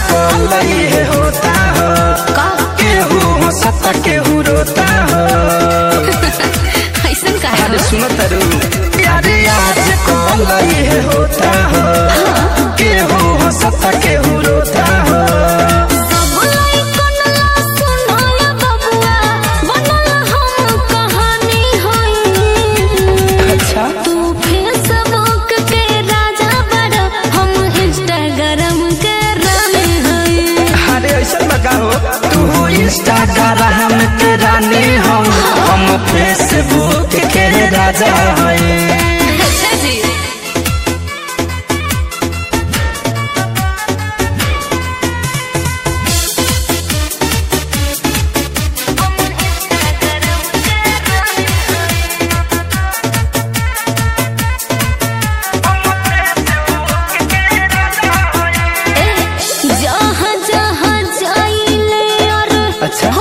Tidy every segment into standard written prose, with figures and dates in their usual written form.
कल ये होता हो, केहू हंसता केहू रोता हो। ऐसा का है? सुनो तरु यार आज कल ये होता हो, केहू हंसता केहू रोता हो। इंस्टाग्राम के रानी हम फेसबुक के राजा हैं। अच्छा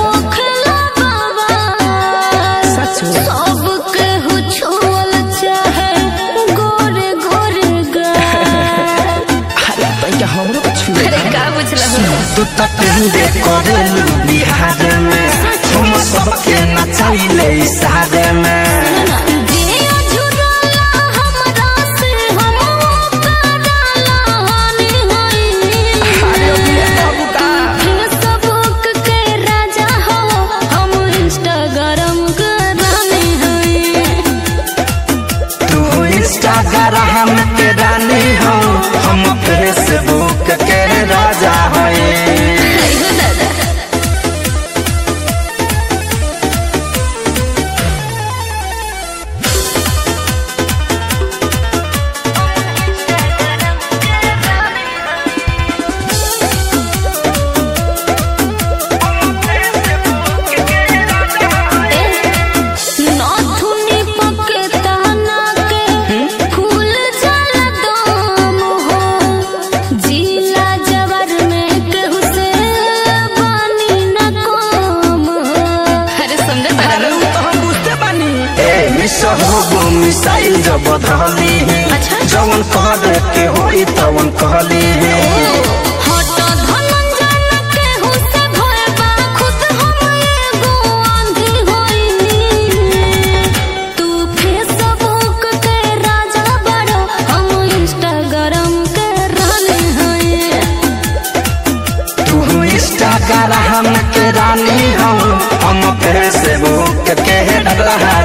तू तकंदे करेलू बिहार में, हम सबके नचाइले इशारे में। इंस्टाग्राम के रानी हो, हम फेसबुक के राजा हैं। मिसाइल जब धली है, जवन कहले के होई तवन कहली है। तू फेसबुक के राजा बड़ो, हम इंस्टाग्राम के रानी हैं। तू इंस्टाग्राम के रानी हो, हम फेसबुक के राजा।